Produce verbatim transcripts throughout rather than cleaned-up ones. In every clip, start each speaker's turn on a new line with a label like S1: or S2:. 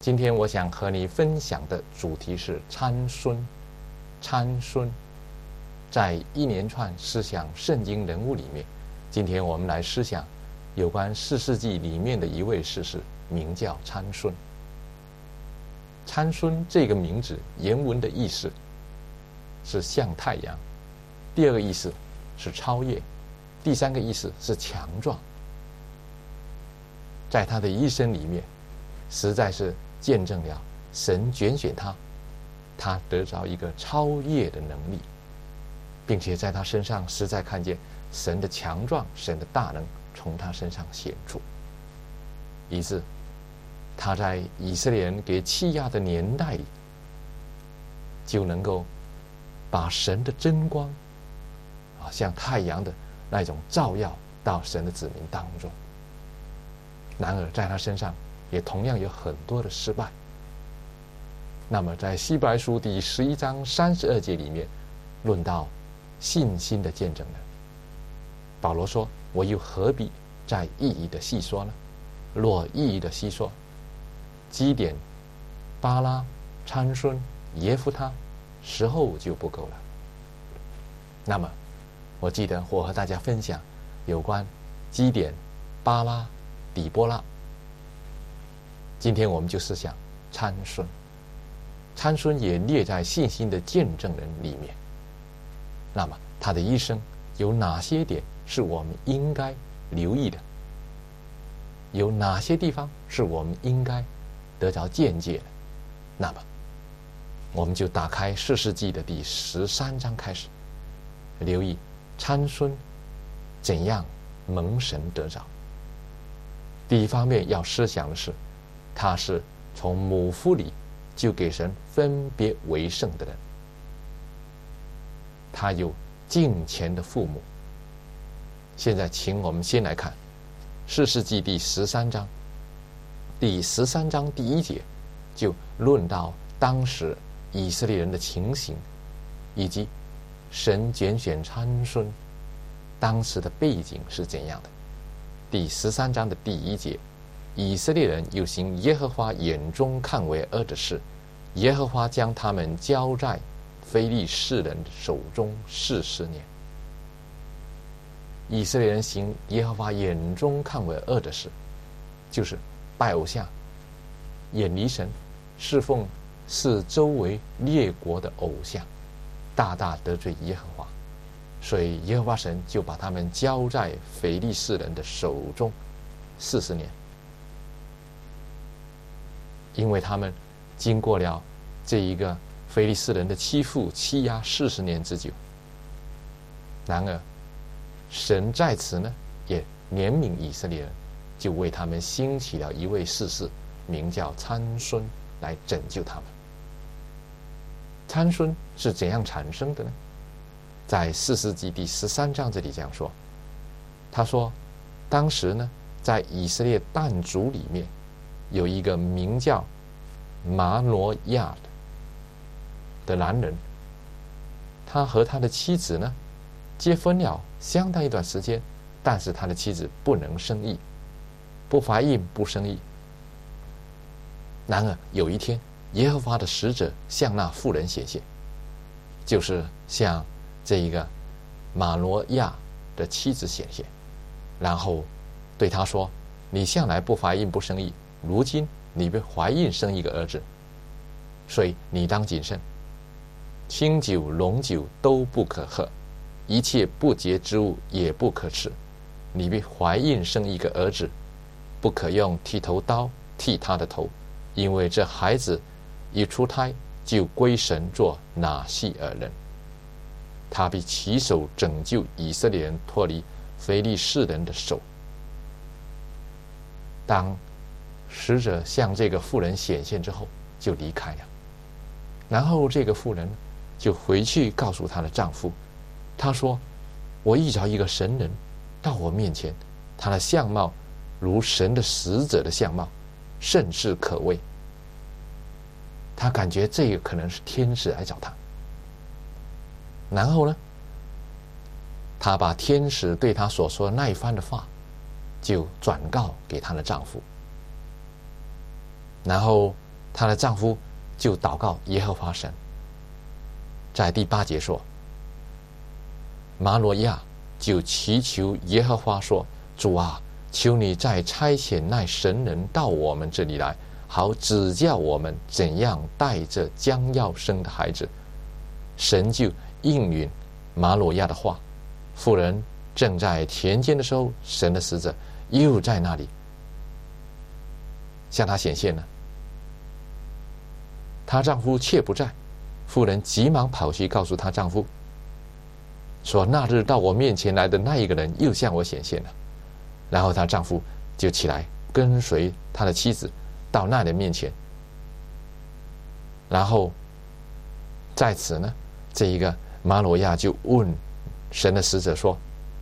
S1: 今天我想和你分享的主题是参孙。参孙在一连串思想圣经人物里面，今天我们来思想有关士世记里面的一位士师，名叫参孙。参孙这个名字原文的意思是像太阳，第二个意思是超越，第三个意思是强壮。在他的一生里面，实在是见证了神拣选他，他得着一个超越的能力，并且在他身上实在看见神的强壮，神的大能从他身上显出，以致他在以色列人给欺压的年代里，就能够把神的真光啊，像太阳的那种照耀到神的子民当中。然而在他身上也同样有很多的失败。那么在希伯来书第十一章三十二节里面论到信心的见证人，保罗说，我又何必再一一的细说呢？若一一的细说，基甸、巴拉、参孙、耶弗他，时候就不够了。那么我记得我和大家分享有关基甸、巴拉、底波拉。今天我们就思想参孙。参孙也列在信心的见证人里面。那么他的一生有哪些点是我们应该留意的？有哪些地方是我们应该得着见解的？那么我们就打开士世记的第十三章开始，留意参孙怎样蒙神得着。第一方面要思想的是，他是从母腹里就给神分别为圣的人，他有敬虔的父母。现在请我们先来看士世记第十三章，第十三章第一节就论到当时以色列人的情形，以及神拣选参孙当时的背景是怎样的。第十三章的第一节，以色列人又行耶和华眼中看为恶的事，耶和华将他们交在非利士人手中四十年。以色列人行耶和华眼中看为恶的事，就是拜偶像，远离神，侍奉是周围列国的偶像，大大得罪耶和华，所以耶和华神就把他们交在非利士人的手中四十年。因为他们经过了这一个非利士人的欺负欺压四十年之久，然而神在此呢也怜悯以色列人，就为他们兴起了一位士师，名叫参孙，来拯救他们。参孙是怎样产生的呢？在士世记第十三章这里这样说，他说当时呢在以色列但族里面有一个名叫马挪亚的男人，他和他的妻子呢结婚了相当一段时间，但是他的妻子不能生育，不怀孕不生育。然而有一天，耶和华的使者向那妇人显现，就是向这一个马挪亚的妻子显现，然后对他说，你向来不怀孕不生育，如今你被怀孕生一个儿子，所以你当谨慎，清酒浓酒都不可喝，一切不洁之物也不可吃。你被怀孕生一个儿子，不可用剃头刀剃他的头，因为这孩子一出胎就归神做拿细耳人，他必起手拯救以色列人脱离非利士人的手。当使者向这个妇人显现之后，就离开了。然后这个妇人就回去告诉她的丈夫，她说，我遇着一个神人到我面前，他的相貌如神的使者的相貌，甚是可畏。她感觉这个可能是天使来找她。然后呢，她把天使对她所说的那一番的话就转告给她的丈夫。然后她的丈夫就祷告耶和华神。在第八节说，玛挪亚就祈求耶和华说：主啊，求你再差遣那神人到我们这里来，好指教我们怎样带着将要生的孩子。神就应允玛挪亚的话。妇人正在田间的时候，神的使者又在那里向她显现了。她丈夫却不在，妇人急忙跑去告诉她丈夫说：那日到我面前来的那一个人又向我显现了。然后她丈夫就起来跟随他的妻子到那人面前。然后在此呢，这一个玛挪亚就问神的使者说：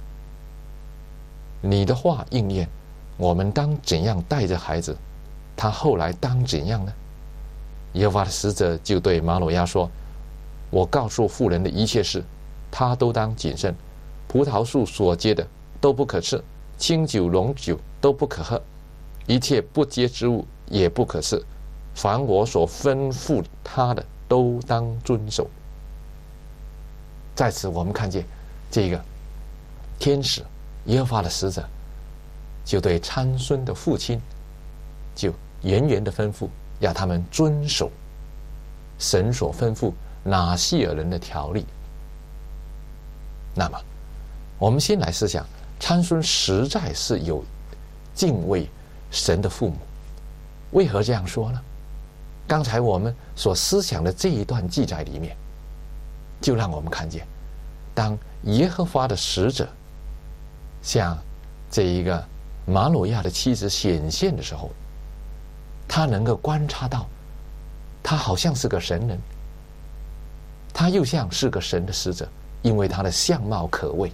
S1: 你的话应验，我们当怎样带着孩子？他后来当怎样呢？耶和华的使者就对玛挪亚说：我告诉妇人的一切事，他都当谨慎。葡萄树所结的都不可吃，清酒浓酒都不可喝，一切不洁之物也不可吃，凡我所吩咐他的都当遵守。在此我们看见这个天使耶和华的使者就对参孙的父亲就严严的吩咐，要他们遵守神所吩咐拿细尔人的条例。那么我们先来思想，参孙实在是有敬畏神的父母。为何这样说呢？刚才我们所思想的这一段记载里面，就让我们看见，当耶和华的使者向这一个玛挪亚的妻子显现的时候，他能够观察到，他好像是个神人，他又像是个神的使者，因为他的相貌可畏。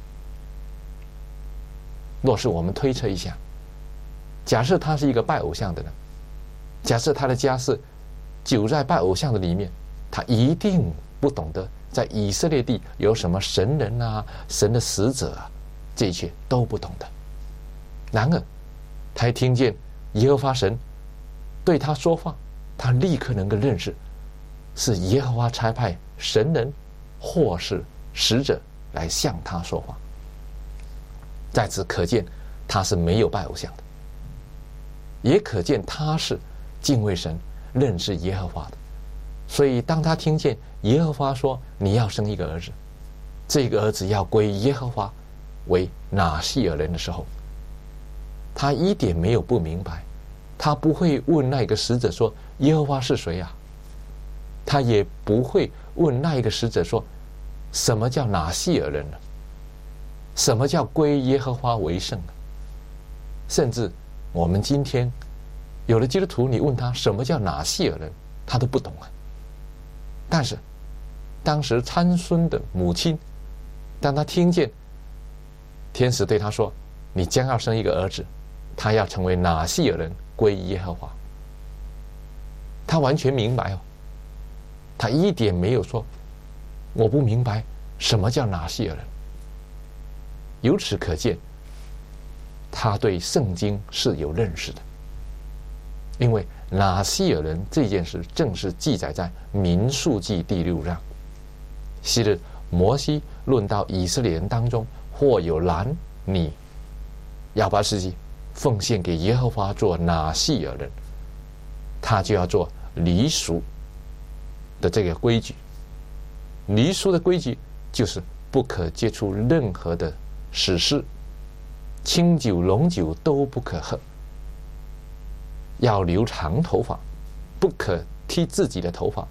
S1: 若是我们推测一下，假设他是一个拜偶像的人，假设他的家是久在拜偶像的里面，他一定不懂得在以色列地有什么神人啊、神的使者啊，这一切都不懂的。然而他一听见耶和华神对他说话，他立刻能够认识是耶和华差派神人或是使者来向他说话。在此可见他是没有拜偶像的，也可见他是敬畏神、认识耶和华的。所以当他听见耶和华说你要生一个儿子，这个儿子要归耶和华为拿细尔人的时候，他一点没有不明白，他不会问那个使者说耶和华是谁啊，他也不会问那一个使者说什么叫拿细尔人呢？什么叫归耶和华为圣呢？甚至我们今天有的基督徒，你问他什么叫拿细尔人，他都不懂啊。但是当时参孙的母亲，当他听见天使对他说你将要生一个儿子，他要成为拿细尔人归耶和华，他完全明白哦，他一点没有说我不明白什么叫拿细尔人。由此可见，他对圣经是有认识的，因为拿细尔人这件事正是记载在民数记第六章。昔日摩西论到以色列人当中，或有男女要把自己奉献给耶和华做拿细尔人，他就要做离俗的这个规矩。离俗的规矩就是不可接触任何的死尸，清酒浓酒都不可喝，要留长头发，不可剃自己的头发，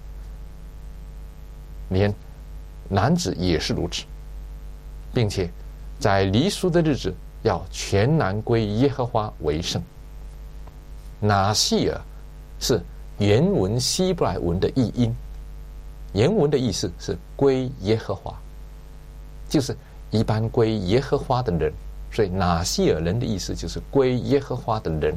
S1: 连男子也是如此，并且在离俗的日子要全然归耶和华为圣。拿细尔是原文希伯来文的译音，原文的意思是归耶和华，就是一般归耶和华的人，所以拿细尔人的意思就是归耶和华的人，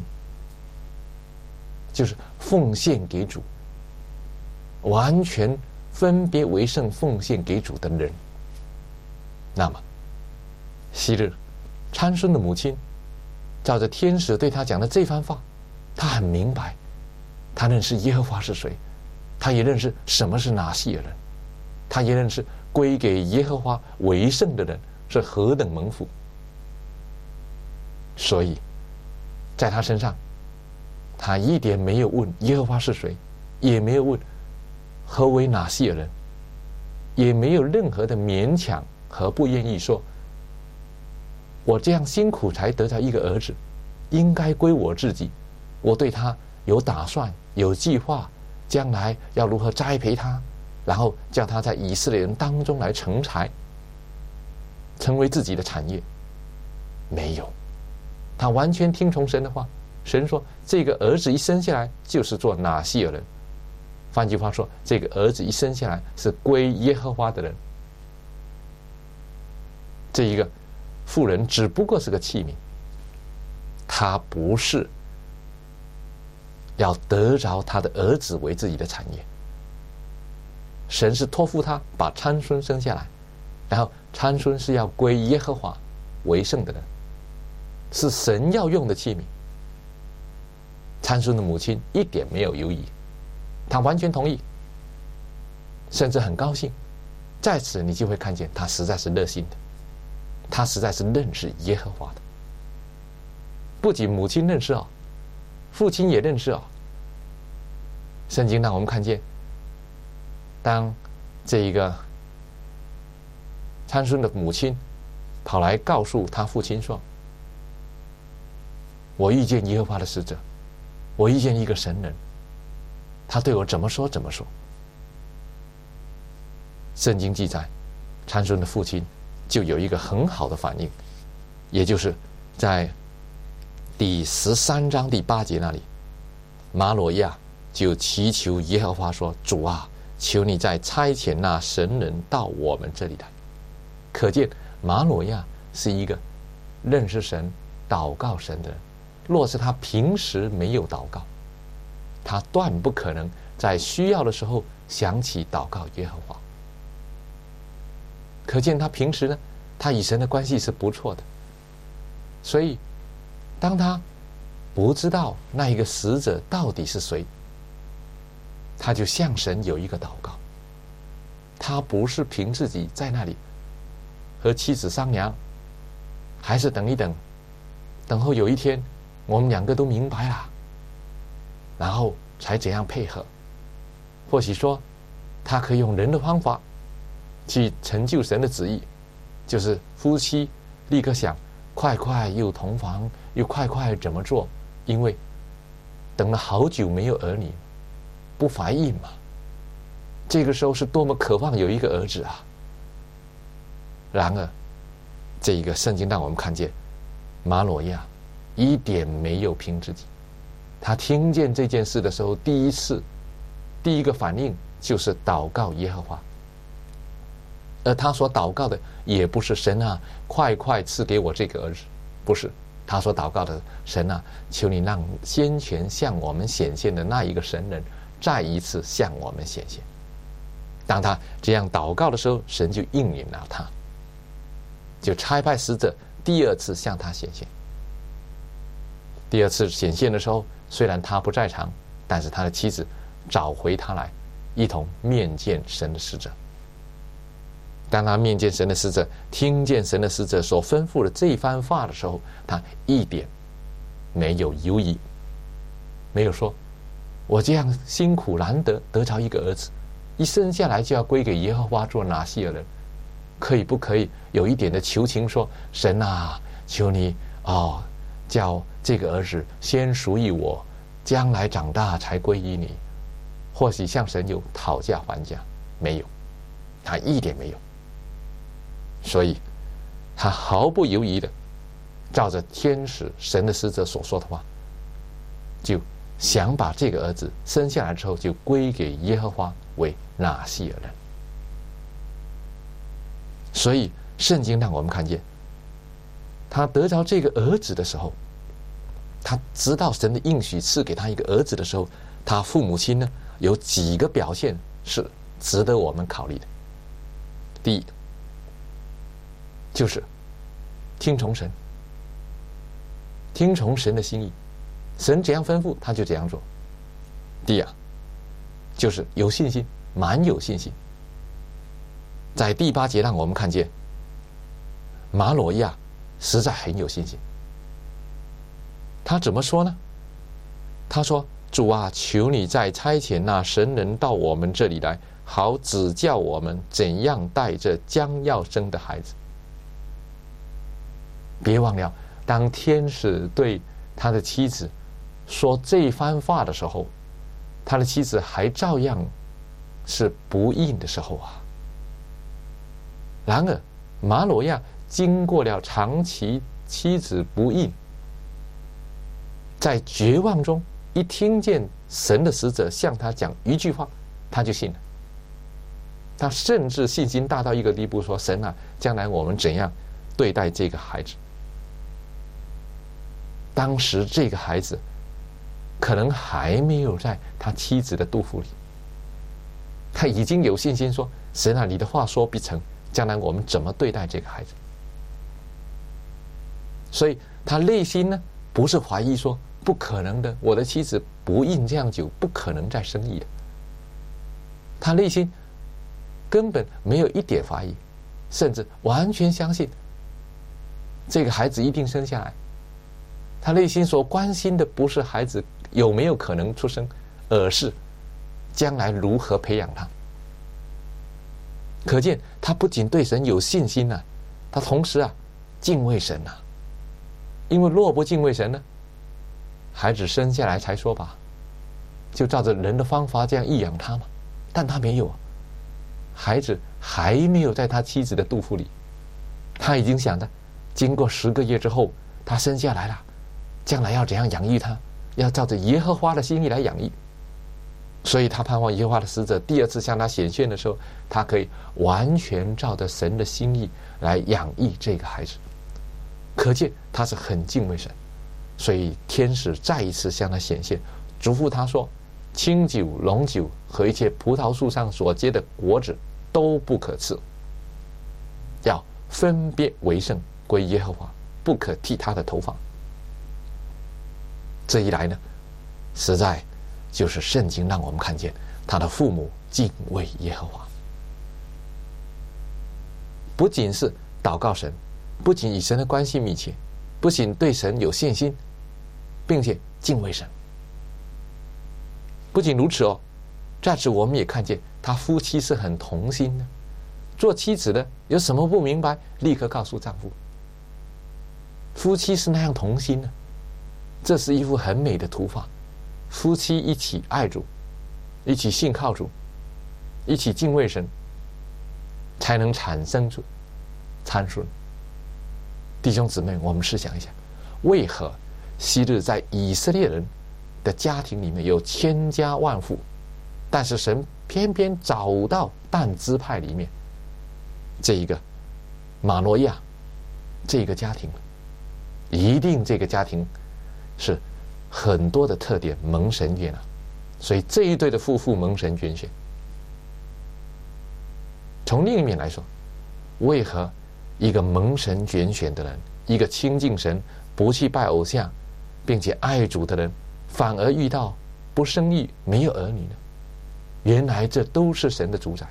S1: 就是奉献给主，完全分别为圣奉献给主的人。那么昔日参孙的母亲照着天使对他讲的这番话，他很明白他认识耶和华是谁，他也认识什么是拿细尔人，他也认识归给耶和华为圣的人是何等蒙福。所以在他身上，他一点没有问耶和华是谁，也没有问何为拿细尔人，也没有任何的勉强和不愿意说，我这样辛苦才得到一个儿子，应该归我自己，我对他有打算有计划，将来要如何栽培他，然后叫他在以色列人当中来成才，成为自己的产业。没有，他完全听从神的话。神说这个儿子一生下来就是做拿细尔人，换句话说，这个儿子一生下来是归耶和华的人。这一个妇人只不过是个器皿，他不是要得着他的儿子为自己的产业。神是托付他把参孙生下来，然后参孙是要归耶和华为圣的人，是神要用的器皿。参孙的母亲一点没有犹豫，她完全同意，甚至很高兴。在此你就会看见她实在是热心的，她实在是认识耶和华的。不仅母亲认识啊，父亲也认识啊。圣经让我们看见，当这一个参孙的母亲跑来告诉他父亲说，我遇见耶和华的使者，我遇见一个神人，他对我怎么说怎么说。圣经记载，参孙的父亲就有一个很好的反应，也就是在第十三章第八节那里，马罗亚就祈求耶和华说，主啊，求你再差遣那神人到我们这里来。可见马罗亚是一个认识神祷告神的人，若是他平时没有祷告，他断不可能在需要的时候想起祷告耶和华。可见他平时呢，他与神的关系是不错的。所以当他不知道那一个使者到底是谁，他就向神有一个祷告。他不是凭自己在那里和妻子商量，还是等一等，等候有一天我们两个都明白了，然后才怎样配合。或许说他可以用人的方法去成就神的旨意，就是夫妻立刻想快快又同房，又快快怎么做，因为等了好久没有儿女，不怀孕嘛，这个时候是多么渴望有一个儿子啊。然而这一个圣经让我们看见，马罗亚一点没有凭自己。他听见这件事的时候，第一次第一个反应就是祷告耶和华。而他所祷告的也不是神啊，快快赐给我这个儿子，不是。他所祷告的，神啊，求你让先前向我们显现的那一个神人再一次向我们显现。当他这样祷告的时候，神就应允了他，就差派使者第二次向他显现。第二次显现的时候，虽然他不在场，但是他的妻子找回他来，一同面见神的使者。当他面见神的使者，听见神的使者所吩咐的这一番话的时候，他一点没有犹疑，没有说我这样辛苦难得得着一个儿子，一生下来就要归给耶和华做拿细尔人，可以不可以有一点的求情，说神啊，求你哦，叫这个儿子先属于我，将来长大才归于你。或许向神有讨价还价，没有，他一点没有。所以他毫不犹豫的照着天使神的使者所说的话，就想把这个儿子生下来之后就归给耶和华为拿细尔人。所以圣经让我们看见，他得着这个儿子的时候，他知道神的应许赐给他一个儿子的时候，他父母亲呢有几个表现是值得我们考虑的。第一，就是听从神，听从神的心意，神怎样吩咐他就怎样做， 第二，就是有信心，蛮有信心。在第八节让我们看见马诺亚实在很有信心。他怎么说呢？他说：“主啊，求你再差遣那神人到我们这里来，好指教我们怎样带这将要生的孩子。”别忘了，当天使对他的妻子说这番话的时候，他的妻子还照样是不应的时候啊。然而马诺亚经过了长期妻子不应，在绝望中一听见神的使者向他讲一句话，他就信了。他甚至信心大到一个地步，说：“神啊，将来我们怎样对待这个孩子？”当时这个孩子可能还没有在他妻子的肚腹里，他已经有信心说：“神啊，你的话说必成，将来我们怎么对待这个孩子？”所以他内心呢，不是怀疑说不可能的，我的妻子不孕这样久，不可能再生育的。他内心根本没有一点怀疑，甚至完全相信这个孩子一定生下来。他内心所关心的不是孩子有没有可能出生，而是将来如何培养他。可见他不仅对神有信心啊，他同时啊敬畏神啊。因为若不敬畏神呢，孩子生下来才说吧，就照着人的方法这样育养他嘛。但他没有啊，孩子还没有在他妻子的肚腹里，他已经想着，经过十个月之后，他生下来了，将来要怎样养育他，要照着耶和华的心意来养育。所以他盼望耶和华的使者第二次向他显现的时候，他可以完全照着神的心意来养育这个孩子。可见他是很敬畏神，所以天使再一次向他显现，嘱咐他说：清酒、龙酒和一切葡萄树上所结的果子都不可吃，要分别为圣，归耶和华，不可剃他的头发。这一来呢，实在就是圣经让我们看见他的父母敬畏耶和华，不仅是祷告神，不仅与神的关系密切，不仅对神有信心，并且敬畏神。不仅如此哦，在此我们也看见他夫妻是很同心的。做妻子的有什么不明白，立刻告诉丈夫。夫妻是那样同心的，这是一幅很美的图画。夫妻一起爱主，一起信靠主，一起敬畏神，才能产生出参孙。弟兄姊妹，我们试想一下，为何昔日在以色列人的家庭里面有千家万户，但是神偏偏找到但支派里面这一个马诺亚这个家庭，一定这个家庭是很多的特点蒙神悦纳，所以这一对的夫妇蒙神拣选。从另一面来说，为何一个蒙神拣选的人，一个亲近神、不去拜偶像并且爱主的人，反而遇到不生育、没有儿女呢？原来这都是神的主宰。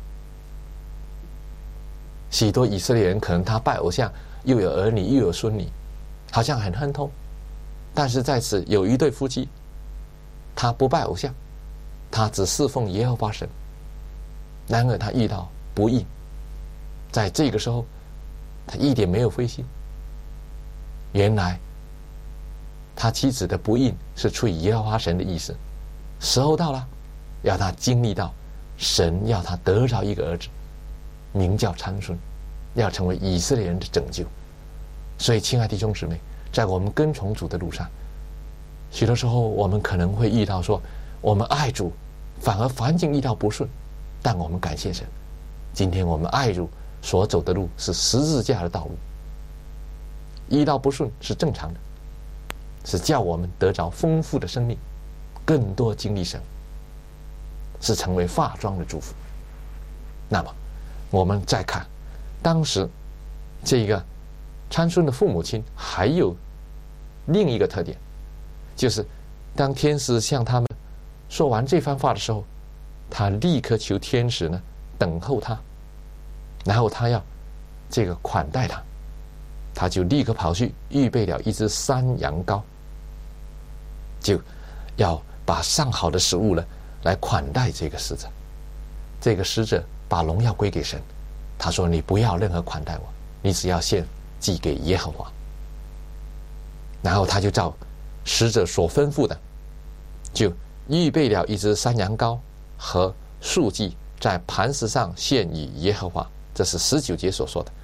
S1: 许多以色列人可能他拜偶像，又有儿女又有孙女，好像很亨通。但是在此有一对夫妻，他不拜偶像，他只侍奉耶和华神，然而他遇到不义，在这个时候他一点没有灰心。原来他妻子的不义是出于耶和华神的意思，时候到了，要他经历到神要他得着一个儿子，名叫参孙，要成为以色列人的拯救。所以亲爱的弟兄姊妹，在我们跟从主的路上，许多时候我们可能会遇到说，我们爱主，反而环境遇到不顺，但我们感谢神，今天我们爱主所走的路是十字架的道路，遇到不顺是正常的，是叫我们得着丰富的生命，更多经历神，是成为化妆的祝福。那么我们再看当时这个参孙的父母亲还有另一个特点，就是当天使向他们说完这番话的时候，他立刻求天使呢等候他，然后他要这个款待他，他就立刻跑去预备了一只山羊羔，就要把上好的食物呢来款待这个使者。这个使者把荣耀归给神，他说你不要任何款待我，你只要献祭给耶和华。然后他就照使者所吩咐的，就预备了一只山羊羔和素祭，在磐石上献与耶和华，这是十九节所说的。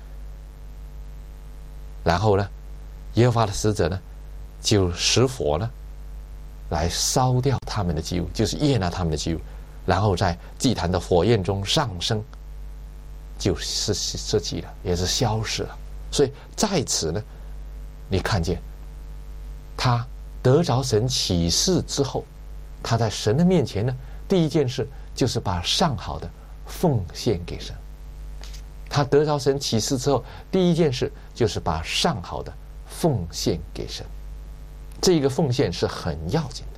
S1: 然后呢，耶和华的使者呢就使火呢来烧掉他们的祭物，就是悦纳他们的祭物，然后在祭坛的火焰中上升，就是失迹了，也是消失了。所以在此呢，你看见他得着神启示之后，他在神的面前呢，第一件事就是把上好的奉献给神。他得着神启示之后，第一件事就是把上好的奉献给神。这个奉献是很要紧的。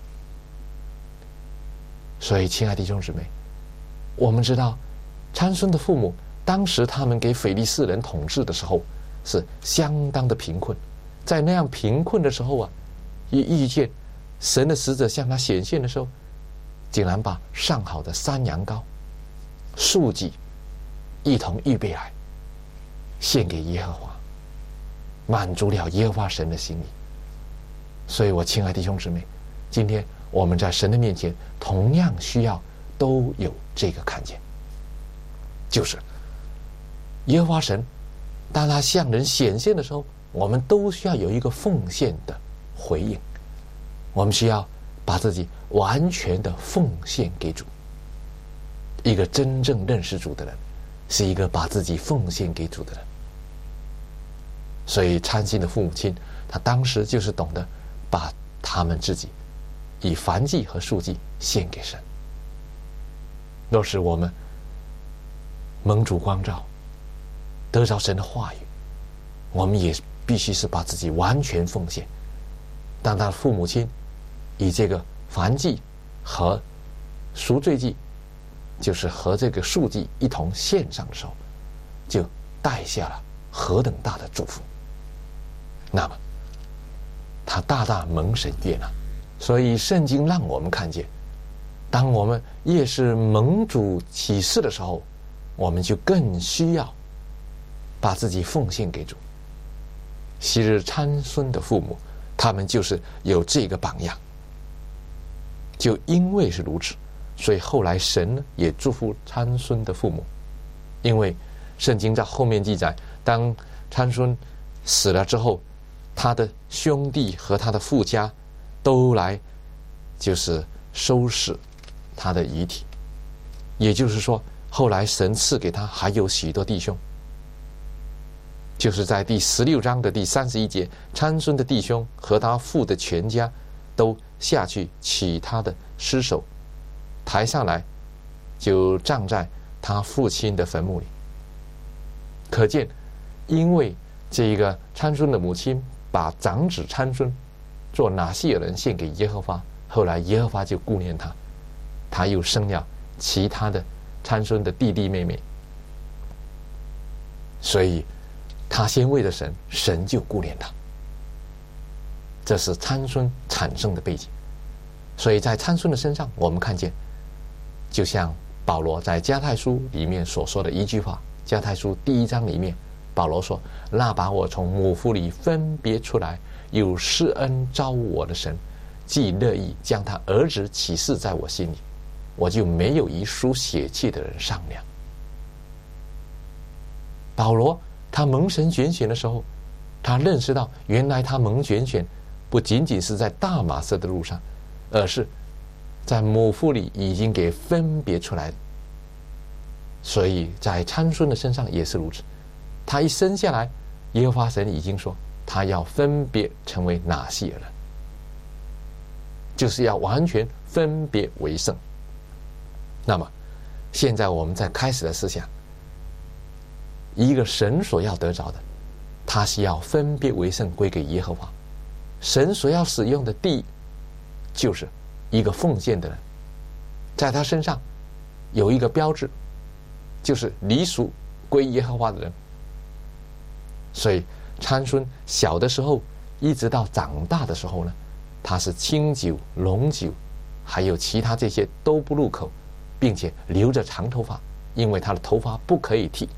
S1: 所以亲爱的弟兄姊妹，我们知道参孙的父母当时他们给非利士人统治的时候是相当的贫困，在那样贫困的时候啊，一遇见神的使者向他显现的时候，竟然把上好的山羊羔、素祭一同预备来献给耶和华，满足了耶和华神的心意。所以我亲爱的弟兄姊妹，今天我们在神的面前同样需要都有这个看见，就是耶和华神当他向人显现的时候，我们都需要有一个奉献的回应，我们需要把自己完全的奉献给主。一个真正认识主的人是一个把自己奉献给主的人。所以参孙的父母亲他当时就是懂得把他们自己以燔祭和素祭献给神。若是我们蒙主光照，得着神的话语，我们也必须是把自己完全奉献。当他的父母亲以这个燔祭和赎罪祭，就是和这个素祭一同献上的时候，就带下了何等大的祝福。那么他大大蒙神悦纳。所以圣经让我们看见，当我们越是蒙主启示的时候，我们就更需要把自己奉献给主。昔日参孙的父母，他们就是有这个榜样，就因为是如此，所以后来神呢也祝福参孙的父母。因为圣经在后面记载，当参孙死了之后，他的兄弟和他的父家都来就是收拾他的遗体，也就是说后来神赐给他还有许多弟兄。就是在第十六章的第三十一节，参孙的弟兄和他父的全家都下去取他的尸首，抬上来就葬在他父亲的坟墓里。可见因为这一个参孙的母亲把长子参孙做拿细尔人献给耶和华，后来耶和华就顾念他，他又生了其他的参孙的弟弟妹妹，所以他先为了神，神就顾念他。这是参孙产生的背景。所以在参孙的身上，我们看见就像保罗在加太书里面所说的一句话，加太书第一章里面保罗说，那把我从母腹里分别出来有施恩招我的神，既乐意将他儿子启示在我心里，我就没有一属血气的人商量。保罗他蒙神拣选的时候，他认识到原来他蒙拣选不仅仅是在大马色的路上，而是在母腹里已经给分别出来的。所以在参孙的身上也是如此，他一生下来，耶和华神已经说他要分别成为拿细尔人，就是要完全分别为圣。那么现在我们在开始的思想，一个神所要得着的，他是要分别为圣归给耶和华。神所要使用的第一就是一个奉献的人， 在他身上有一个标志，就是离俗归耶和华的人。所以参孙小的时候一直到长大的时候呢，他是清酒、龙酒还有其他这些都不入口，并且留着长头发，因为他的头发不可以剃。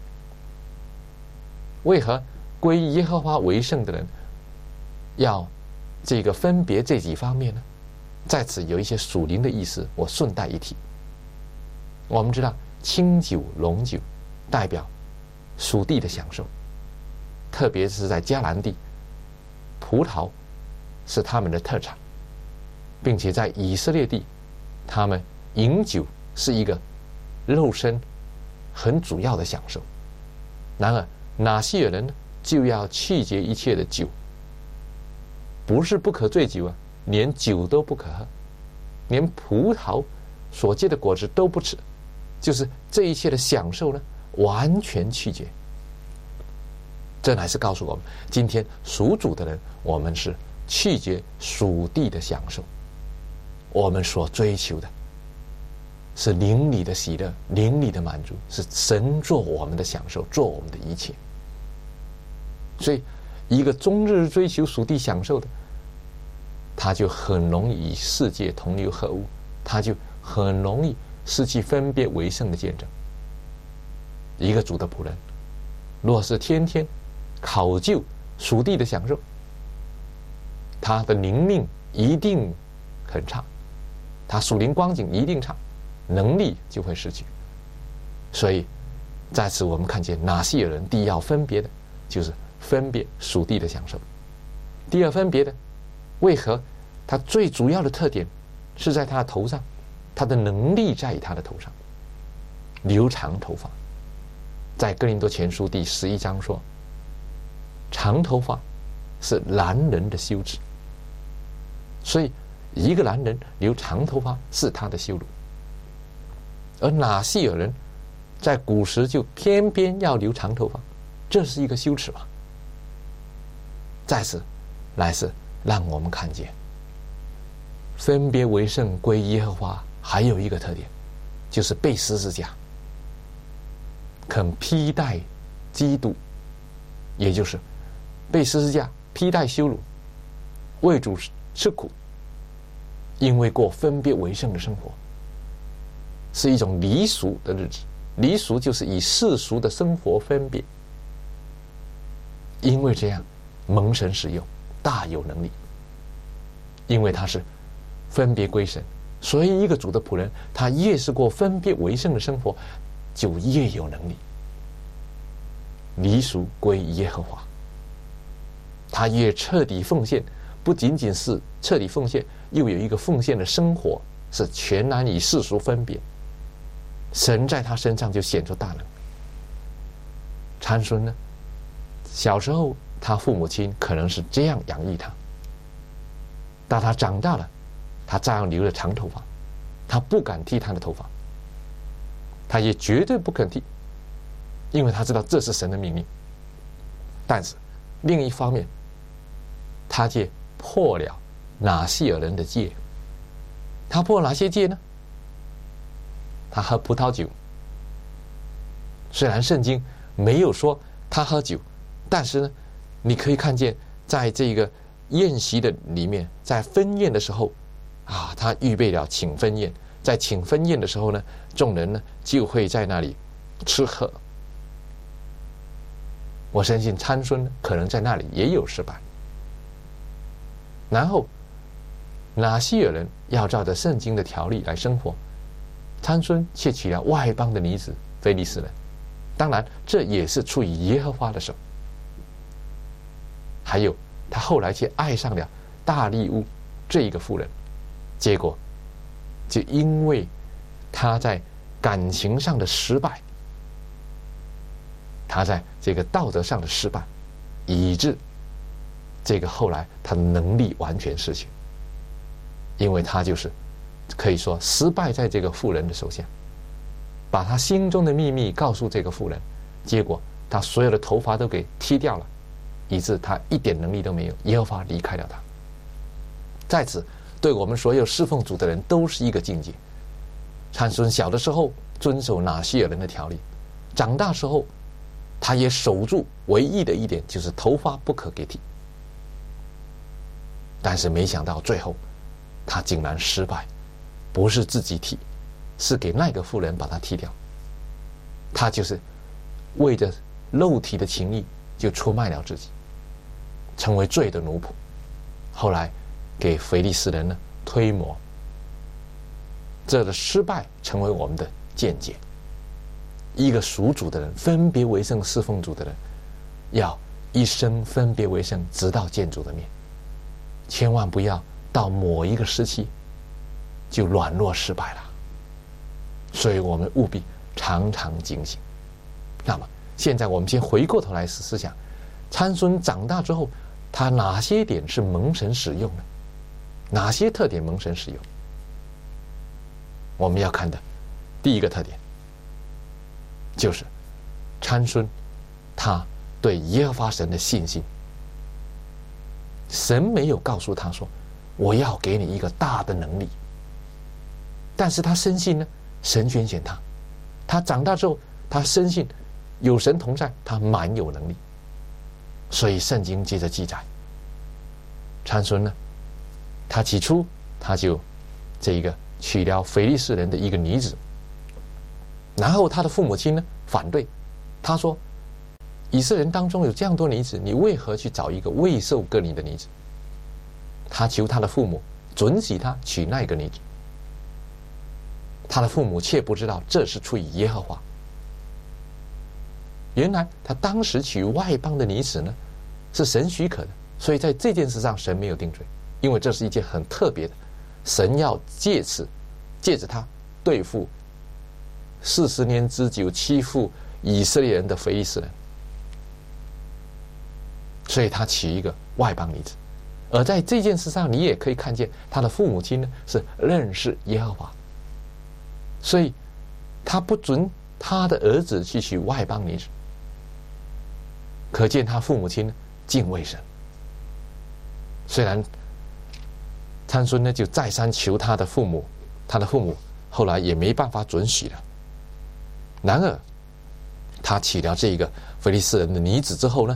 S1: 为何归耶和华为圣的人要这个分别这几方面呢？在此有一些属灵的意思，我顺带一提。我们知道清酒、龙酒代表属地的享受，特别是在迦南地，葡萄是他们的特产，并且在以色列地，他们饮酒是一个肉身很主要的享受。然而拿细耳人呢，就要弃绝一切的酒，不是不可醉酒啊，连酒都不可喝，连葡萄所结的果子都不吃，就是这一切的享受呢，完全弃绝。这乃是告诉我们，今天属主的人，我们是弃绝属地的享受，我们所追求的是灵里的喜乐，灵里的满足，是神做我们的享受，做我们的一切。所以一个终日追求属地享受的，他就很容易与世界同流合污，他就很容易失去分别为圣的见证。一个主的仆人若是天天考究属地的享受，他的灵命一定很差，他属灵光景一定差，能力就会失去。所以在此我们看见拿细耳人第一要分别的就是分别属地的享受。第二分别的，为何他最主要的特点是在他的头上，他的能力在于他的头上，留长头发。在哥林多前书第十一章说，长头发是男人的羞耻，所以一个男人留长头发是他的羞辱。而拿细耳人在古时就偏偏要留长头发，这是一个羞耻吧？在此乃是让我们看见分别为圣归耶和华还有一个特点，就是背十字架，肯披戴基督，也就是被十字架披戴羞辱，为主吃苦，因为过分别为圣的生活，是一种离俗的日子。离俗就是以世俗的生活分别，因为这样蒙神使用，大有能力。因为他是分别归神，所以一个主的仆人，他越是过分别为圣的生活，就越有能力。离俗归耶和华，他越彻底奉献，不仅仅是彻底奉献，又有一个奉献的生活，是全然与世俗分别。神在他身上就显出大能。参孙呢，小时候他父母亲可能是这样养育他，当他长大了，他照样留着长头发，他不敢剃他的头发，他也绝对不肯剃，因为他知道这是神的命令。但是另一方面，他却破了拿细耳人的戒。他破哪些戒呢？他喝葡萄酒，虽然圣经没有说他喝酒，但是呢，你可以看见在这个宴席的里面，在婚宴的时候啊，他预备了请婚宴，在请婚宴的时候呢，众人呢就会在那里吃喝。我相信参孙呢可能在那里也有失败。然后拿细耳人要照着圣经的条例来生活，参孙却娶了外邦的女子非利士人，当然这也是出于耶和华的手。还有他后来却爱上了大利乌这一个妇人，结果就因为他在感情上的失败，他在这个道德上的失败，以致这个后来他的能力完全失去，因为他就是可以说失败在这个妇人的手下，把他心中的秘密告诉这个妇人，结果他所有的头发都给剃掉了，以致他一点能力都没有，耶和华离开了他。在此对我们所有侍奉主的人都是一个境界， 参孙小的时候遵守拿西尔人的条例，长大时候他也守住唯一的一点，就是头发不可给剃。但是没想到最后他竟然失败，不是自己剃，是给那个妇人把他剃掉。他就是为着肉体的情欲就出卖了自己，成为罪的奴仆，后来给非利士人呢推磨。这个失败成为我们的见解。一个属主的人，分别为圣侍奉主的人，要一生分别为圣，直到见主的面，千万不要到某一个时期就软弱失败了。所以我们务必常常警醒。那么现在我们先回过头来思想，参孙长大之后，他哪些点是蒙神使用呢？哪些特点蒙神使用？我们要看的第一个特点就是参孙他对耶和华神的信心。神没有告诉他说我要给你一个大的能力，但是他深信呢神拣选他，他长大之后他深信有神同在，他满有能力。所以圣经接着记载，参孙呢他起初他就这一个娶了非利士人的一个女子，然后他的父母亲呢反对，他说以色列人当中有这样多女子，你为何去找一个未受割礼的女子？他求他的父母准许他娶那个女子，他的父母却不知道这是出于耶和华。原来他当时娶外邦的女子呢是神许可的，所以在这件事上神没有定罪，因为这是一件很特别的，神要借此借着他对付四十年之久欺负以色列人的非利士人，所以他娶一个外邦女子。而在这件事上你也可以看见他的父母亲呢是认识耶和华，所以他不准他的儿子去娶外邦女子，可见他父母亲呢敬畏神。虽然参孙呢就再三求他的父母，他的父母后来也没办法准许了。然而他娶了这个非利士人的女子之后呢，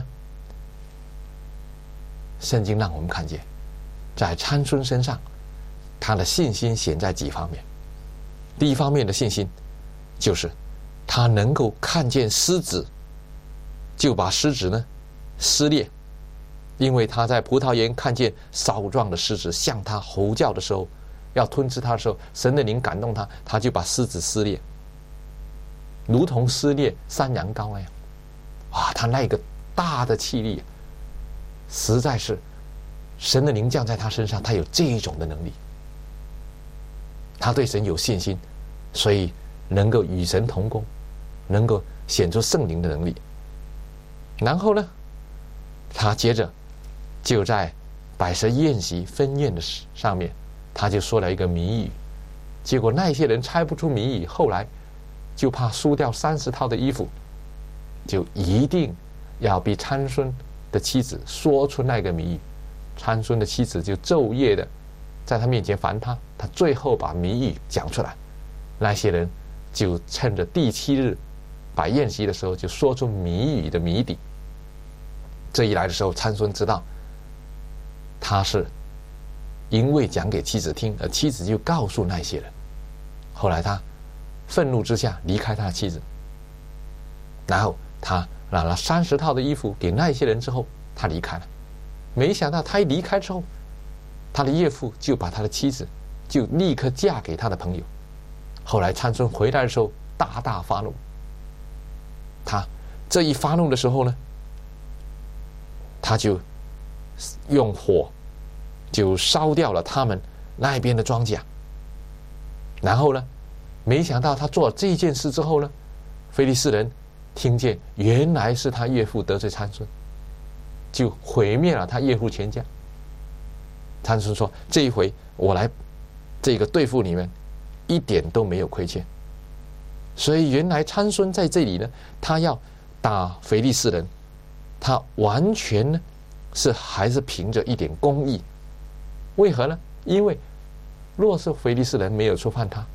S1: 圣经让我们看见在参孙身上他的信心显在几方面。第一方面的信心就是他能够看见狮子就把狮子呢撕裂，因为他在葡萄园看见少壮的狮子向他吼叫的时候，要吞吃他的时候，神的灵感动他，他就把狮子撕裂，如同撕裂山羊羔那样。哇，他那个大的气力实在是神的灵降在他身上，他有这一种的能力，他对神有信心，所以能够与神同工，能够显出圣灵的能力。然后呢他接着就在摆设宴席分宴的上面，他就说了一个谜语，结果那些人猜不出谜语，后来就怕输掉三十套的衣服，就一定要逼参孙的妻子说出那个谜语。参孙的妻子就昼夜的在他面前烦他，他最后把谜语讲出来，那些人就趁着第七日摆宴席的时候就说出谜语的谜底。这一来的时候，参孙知道他是因为讲给妻子听，而妻子就告诉那些人。后来他愤怒之下离开他的妻子，然后他拿了三十套的衣服给那些人之后，他离开了。没想到他一离开之后，他的岳父就把他的妻子就立刻嫁给他的朋友。后来参孙回来的时候大大发怒，他这一发怒的时候呢，他就用火就烧掉了他们那边的庄稼。然后呢没想到他做了这件事之后呢，非利士人听见原来是他岳父得罪参孙，就毁灭了他岳父全家。参孙说这一回我来这个对付你们一点都没有亏欠。所以原来参孙在这里呢，他要打非利士人，他完全呢是还是凭着一点公义。为何呢？因为若是非利士人没有触犯他，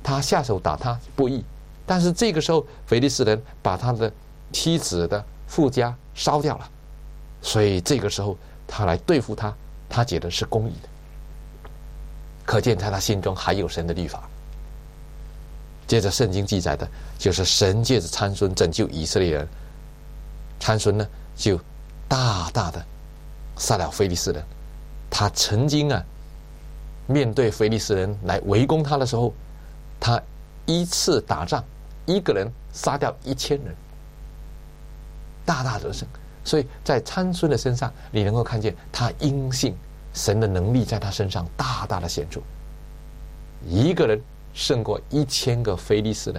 S1: 他下手打他不义，但是这个时候非利士人把他的妻子的父家烧掉了，所以这个时候他来对付他，他觉得是公义的。可见在他心中还有神的律法。接着圣经记载的就是神借着参孙拯救以色列人，参孙呢就大大的杀了非利士人。他曾经啊面对非利士人来围攻他的时候，他一次打仗一个人杀掉一千人，大大得胜。所以在参孙的身上，你能够看见他因信神的能力在他身上大大的显出，一个人胜过一千个非利士人。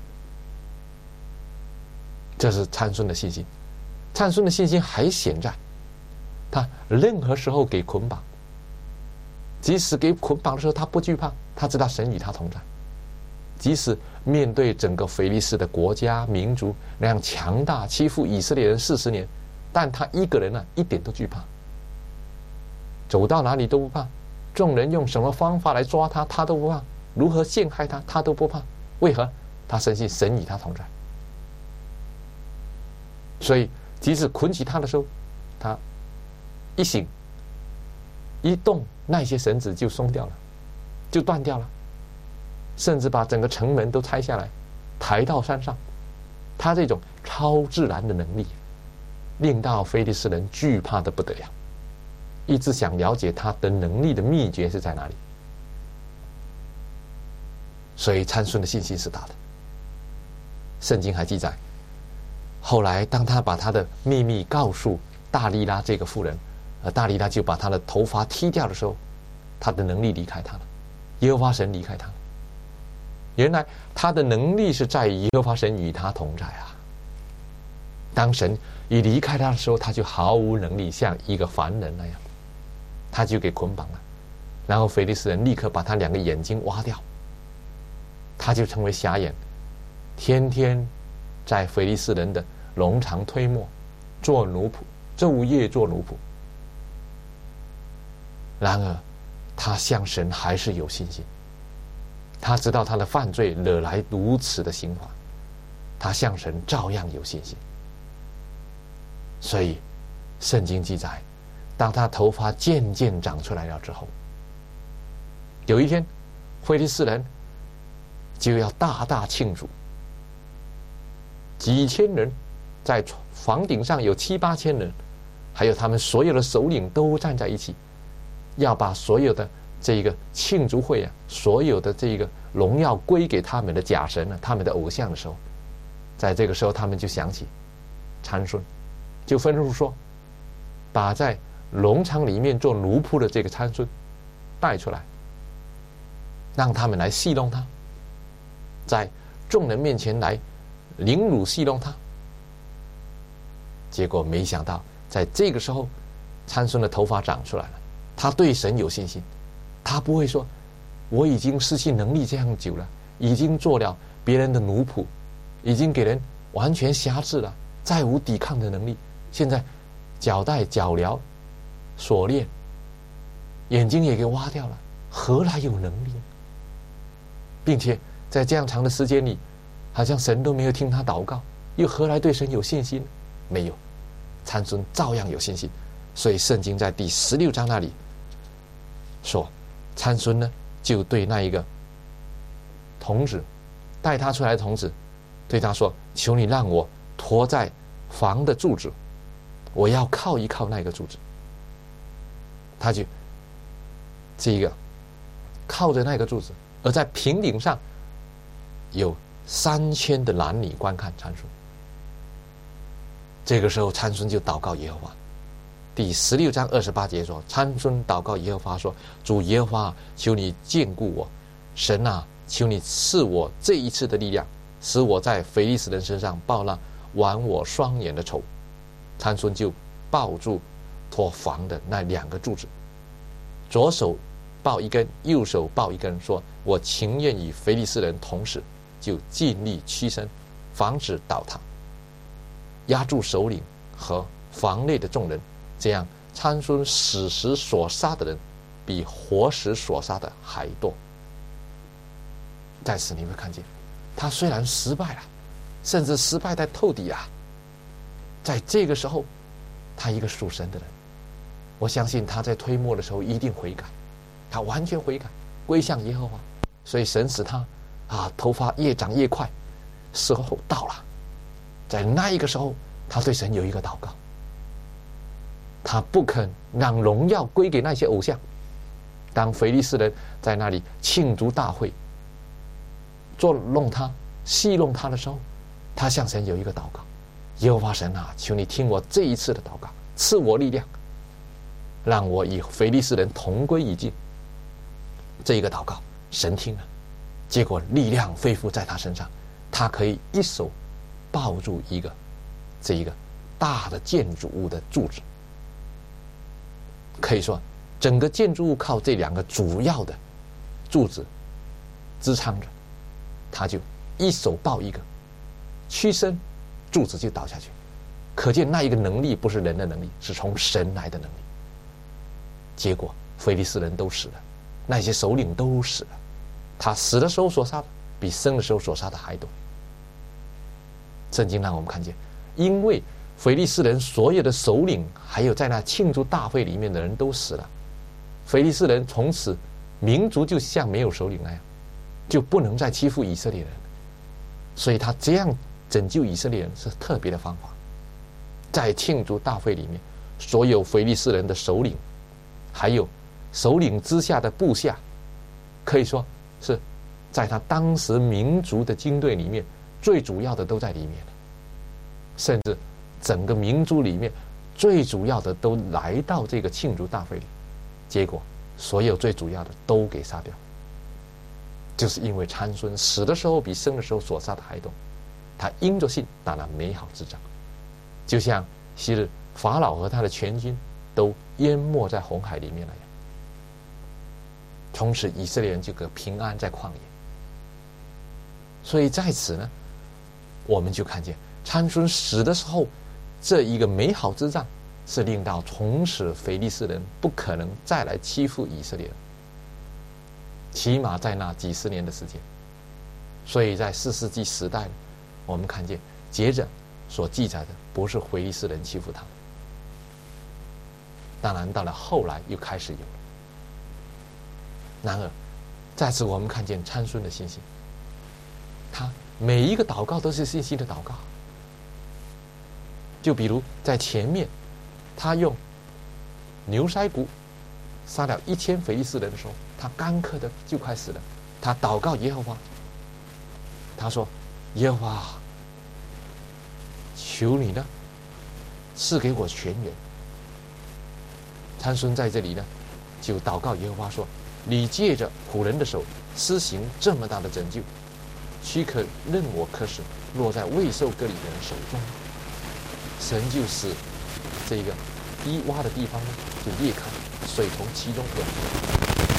S1: 这是参孙的信心。参孙的信心还显在他任何时候给捆绑，即使给捆绑的时候他不惧怕，他知道神与他同在。即使面对整个非利士的国家民族那样强大，欺负以色列人四十年，但他一个人呢、啊、一点都惧怕，走到哪里都不怕，众人用什么方法来抓他他都不怕，如何陷害他他都不怕。为何？他深信神与他同在。所以即使捆起他的时候，他一醒一动，那些绳子就松掉了，就断掉了，甚至把整个城门都拆下来抬到山上。他这种超自然的能力令到非利士人惧怕的不得了，一直想了解他的能力的秘诀是在哪里。所以参孙的信心是大的。圣经还记载，后来当他把他的秘密告诉大利拉这个妇人，而大利拉就把他的头发剃掉的时候，他的能力离开他了，耶和华神离开他了。原来他的能力是在于耶和华神与他同在啊。当神一离开他的时候，他就毫无能力，像一个凡人那样，他就给捆绑了。然后非利士人立刻把他两个眼睛挖掉，他就成为瞎眼，天天在非利士人的农场推磨，做奴仆，昼夜做奴仆。然而他向神还是有信心，他知道他的犯罪惹来如此的刑罚，他向神照样有信心。所以圣经记载，当他头发渐渐长出来了之后，有一天非利士人就要大大庆祝，几千人在房顶上，有七八千人，还有他们所有的首领都站在一起，要把所有的这个庆祝会啊，所有的这个荣耀归给他们的假神呢、啊，他们的偶像的时候，在这个时候他们就想起参孙，就吩咐说，把在农场里面做奴仆的这个参孙带出来，让他们来戏弄他，在众人面前来凌辱戏弄他。结果没想到在这个时候，参孙的头发长出来了，他对神有信心，他不会说我已经失去能力这样久了，已经做了别人的奴仆，已经给人完全辖制了，再无抵抗的能力，现在脚带脚镣锁链，眼睛也给挖掉了，何来有能力？并且在这样长的时间里，好像神都没有听他祷告，又何来对神有信心？没有，参孙照样有信心。所以圣经在第十六章那里说，参孙呢就对那一个童子，带他出来的童子对他说，求你让我驮在房的柱子，我要靠一靠那个柱子。他就这个靠着那个柱子，而在平顶上有三千的男女观看参孙。这个时候参孙就祷告耶和华。第十六章二十八节说，参孙祷告耶和华说，主耶和华，求你眷顾我，神啊，求你赐我这一次的力量，使我在非利士人身上报那剜我双眼的仇。参孙就抱住托房的那两个柱子，左手抱一根，右手抱一根，说，我情愿与非利士人同死，就尽力屈身，防止倒塌，压住首领和房内的众人。这样参孙死时所杀的人比活时所杀的还多。 在此你会看见，他虽然失败了，甚至失败在透底啊，在这个时候，他一个属神的人，我相信他在推磨的时候一定悔改，他完全悔改，归向耶和华，所以神使他啊头发越长越快，时候到了，在那一个时候，他对神有一个祷告，他不肯让荣耀归给那些偶像。当非利士人在那里庆祝大会，捉弄他、戏弄他的时候，他向神有一个祷告：耶和华神啊，求你听我这一次的祷告，赐我力量，让我与非利士人同归于尽。这一个祷告，神听了，结果力量恢复在他身上，他可以一手抱住一个这一个大的建筑物的柱子，可以说整个建筑物靠这两个主要的柱子支撑着，他就一手抱一个，屈身，柱子就倒下去。可见那一个能力不是人的能力，是从神来的能力。结果非利士人都死了，那些首领都死了，他死的时候所杀的比生的时候所杀的还多。圣经让我们看见，因为非利士人所有的首领还有在那庆祝大会里面的人都死了，非利士人从此民族就像没有首领那样，就不能再欺负以色列人，所以他这样拯救以色列人是特别的方法。在庆祝大会里面，所有非利士人的首领还有首领之下的部下，可以说是在他当时民族的军队里面最主要的都在里面，甚至整个民族里面最主要的都来到这个庆祝大会里，结果所有最主要的都给杀掉，就是因为参孙死的时候比生的时候所杀的还多，他因着信打了美好之仗，就像昔日法老和他的全军都淹没在红海里面那样，从此以色列人就可平安在旷野。所以在此呢，我们就看见参孙死的时候，这一个美好之仗是令到从此非利士人不可能再来欺负以色列人，起码在那几十年的时间。所以在四世纪时代，我们看见接着所记载的不是非利士人欺负他们，当然到了后来又开始有了。然而在此我们看见参孙的信心，他每一个祷告都是信心的祷告。就比如在前面他用牛腮骨杀了一千非利士人的时候，他干渴的就快死了，他祷告耶和华，他说：耶和华，求你呢赐给我泉源。参孙在这里呢就祷告耶和华说：你借着仆人的手施行这么大的拯救，岂可任我可使落在未受割礼的人手中？神就使这个低洼的地方呢就裂开，水从其中涌出。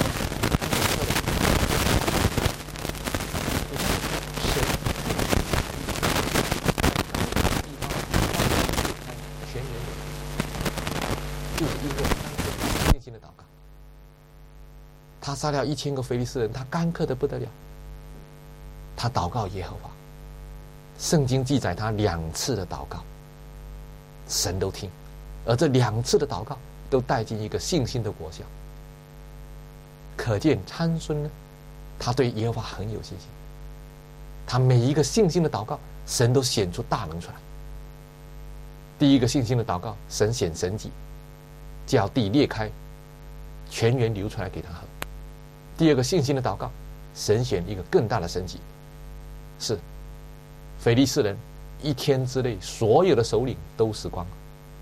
S1: 全员就是因为他信心的祷告，他杀了一千个非利士人，他干渴的不得了，他祷告耶和华。圣经记载他两次的祷告，神都听，而这两次的祷告都带进一个信心的果效。可见参孙呢，他对耶和华很有信心，他每一个信心的祷告，神都显出大能出来。第一个信心的祷告，神显神迹，叫地裂开，泉源流出来给他喝。第二个信心的祷告，神显一个更大的神迹，是非利士人一天之内所有的首领都死光了，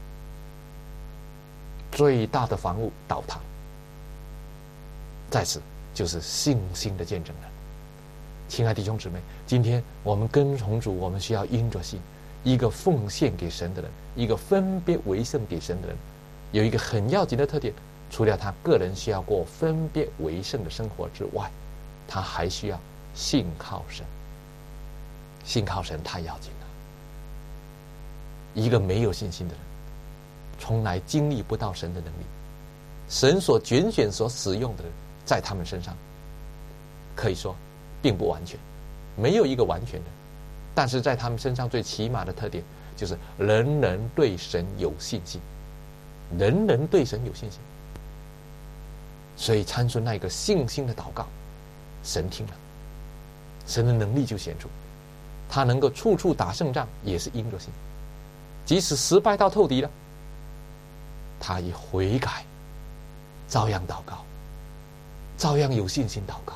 S1: 最大的房屋倒塌。在此就是信心的见证了。亲爱的弟兄姊妹，今天我们跟从主，我们需要因着信，一个奉献给神的人，一个分别为圣给神的人，有一个很要紧的特点，除了他个人需要过分别为圣的生活之外，他还需要信靠神。信靠神太要紧了。一个没有信心的人，从来经历不到神的能力。神所拣选、所使用的人，在他们身上，可以说并不完全，没有一个完全的。但是在他们身上最起码的特点就是人人对神有信心，人人对神有信心。所以参孙那个信心的祷告，神听了，神的能力就显出，他能够处处打胜仗，也是因着信。即使失败到透底了，他也悔改，照样祷告，照样有信心祷告。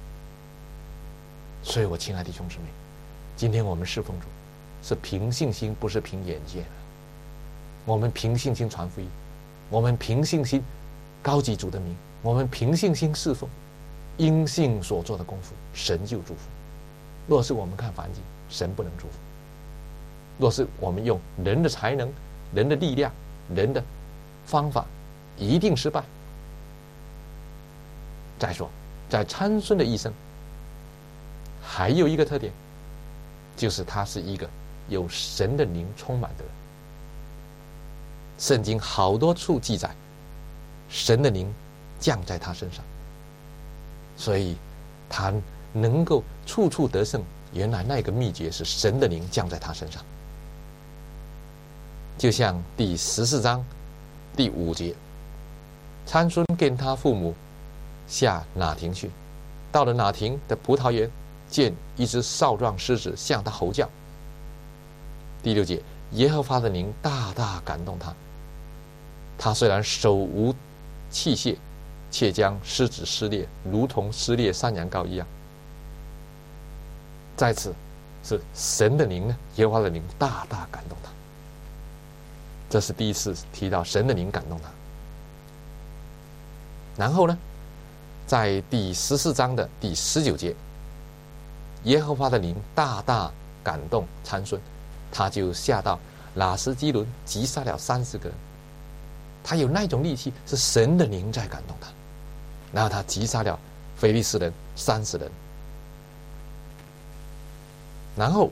S1: 所以我亲爱的弟兄姊妹，今天我们侍奉主是凭信心，不是凭眼见。我们凭信心传福音，我们凭信心高举主的名，我们凭信心侍奉，因信所做的功夫，神就祝福。若是我们看环境，神不能祝福；若是我们用人的才能、人的力量、人的方法，一定失败。再说，在参孙的一生，还有一个特点，就是他是一个有神的灵充满的人。圣经好多处记载，神的灵降在他身上，所以他能够处处得胜。原来那个秘诀是神的灵降在他身上。就像第十四章第五节，参孙跟他父母下哪亭去，到了哪亭的葡萄园，见一只少壮狮子向他吼叫。第六节，耶和华的灵大大感动他，他虽然手无器械，却将狮子撕裂，如同撕裂山羊羔一样。再次是神的灵呢，耶和华的灵大大感动他。这是第一次提到神的灵感动他。然后呢，在第十四章的第十九节，耶和华的灵大大感动参孙，他就下到拉斯基伦，击杀了三十个人。他有那种力气，是神的灵在感动他。然后他击杀了非利士人三十人。然后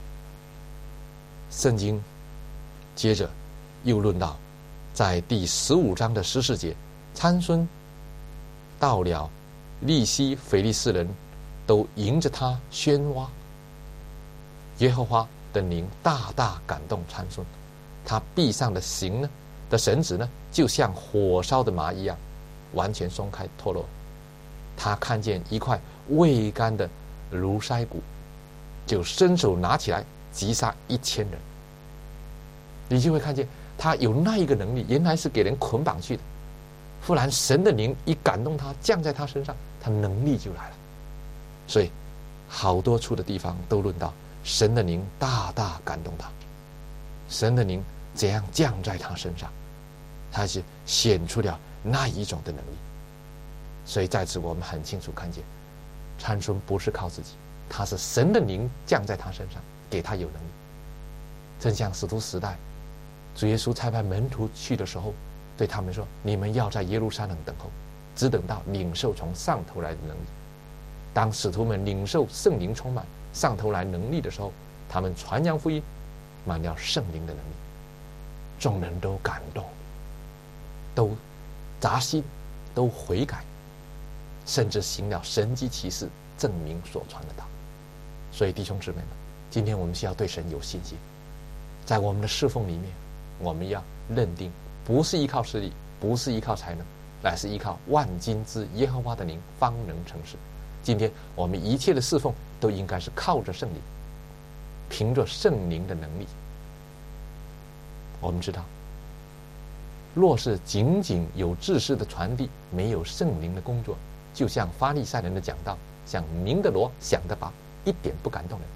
S1: 圣经接着又论到，在第十五章的十四节，参孙到了利希，非利士人都迎着他喧哗。耶和华的灵大大感动参孙，他臂上的绳呢的绳子呢，就像火烧的麻一样，完全松开脱落。他看见一块未干的卢筛骨，就伸手拿起来击杀一千人。你就会看见他有那一个能力，原来是给人捆绑去的，忽然神的灵一感动他，降在他身上，他能力就来了。所以好多处的地方都论到神的灵大大感动他，神的灵怎样降在他身上，他是显出了那一种的能力。所以在此我们很清楚看见，参孙不是靠自己，他是神的灵降在他身上，给他有能力。正像使徒时代，主耶稣差派门徒去的时候，对他们说，你们要在耶路撒冷等候，只等到领受从上头来的能力。当使徒们领受圣灵充满，上头来能力的时候，他们传扬福音，满了圣灵的能力，众人都感动，都扎心，都悔改，甚至行了神迹奇事，证明所传的道。所以弟兄姊妹们，今天我们需要对神有信心，在我们的侍奉里面，我们要认定，不是依靠势力，不是依靠才能，乃是依靠万金之耶和华的灵，方能成事。今天我们一切的侍奉都应该是靠着圣灵，凭着圣灵的能力。我们知道，若是仅仅有知识的传递，没有圣灵的工作，就像法利赛人的讲道，像明德罗想得拔，一点不感动人。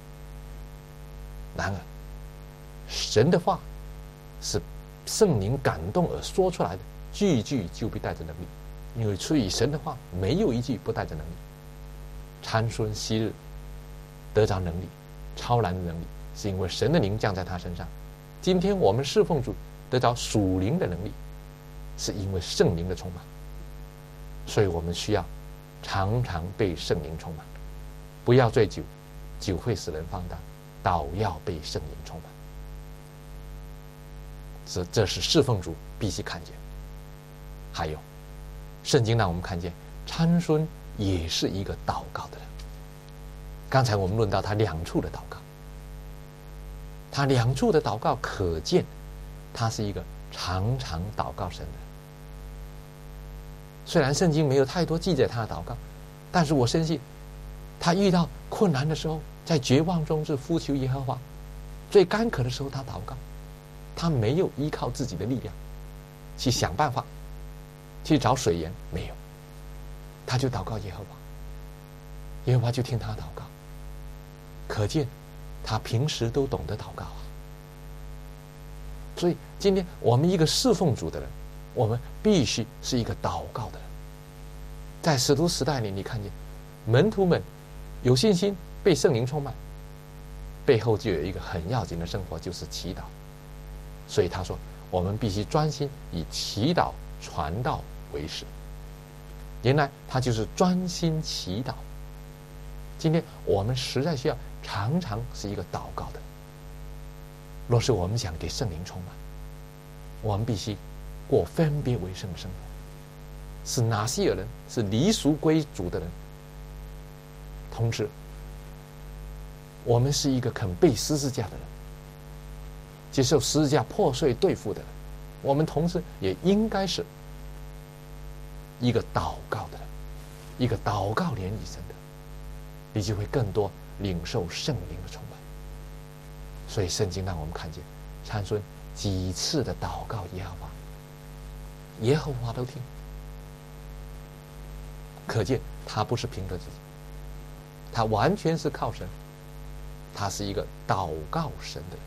S1: 然而神的话是圣灵感动而说出来的，句句就必带着能力，因为出于神的话，没有一句不带着能力。参孙昔日得着能力，超然的能力，是因为神的灵降在他身上。今天我们侍奉主得着属灵的能力，是因为圣灵的充满。所以我们需要常常被圣灵充满，不要醉酒，酒会使人放荡，倒要被圣灵充满。这这是侍奉主必须看见。还有，圣经让我们看见参孙也是一个祷告的人。 刚才我们论到他两处的祷告，他两处的祷告，可见他是一个常常祷告神的人。虽然圣经没有太多记载他的祷告，但是我深信他遇到困难的时候，在绝望中是呼求耶和华，最干渴的时候他祷告，他没有依靠自己的力量去想办法去找水源，没有，他就祷告耶和华，耶和华就听他祷告，可见他平时都懂得祷告啊。所以今天我们一个侍奉主的人，我们必须是一个祷告的人。在使徒时代里，你看见门徒们有信心，被圣灵充满，背后就有一个很要紧的生活，就是祈祷。所以他说，我们必须专心以祈祷传道为事。原来他就是专心祈祷。今天我们实在需要常常是一个祷告的。若是我们想给圣灵充满，我们必须过分别为圣的生活，是拿西尔人，是离俗归主的人。同时我们是一个肯背十字架的人，接受十字架破碎对付的人。我们同时也应该是一个祷告的人，一个祷告连以神的，你就会更多领受圣灵的充满。所以圣经让我们看见参孙几次的祷告耶和华，耶和华都听，可见他不是凭着自己，他完全是靠神，他是一个祷告神的人。